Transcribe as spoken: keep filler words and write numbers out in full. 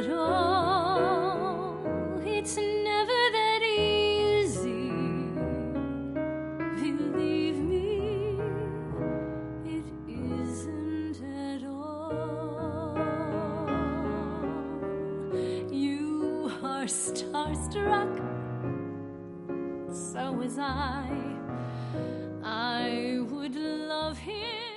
at all. It's never that easy. Believe me, it isn't at all. You are starstruck, so was I. I would love him.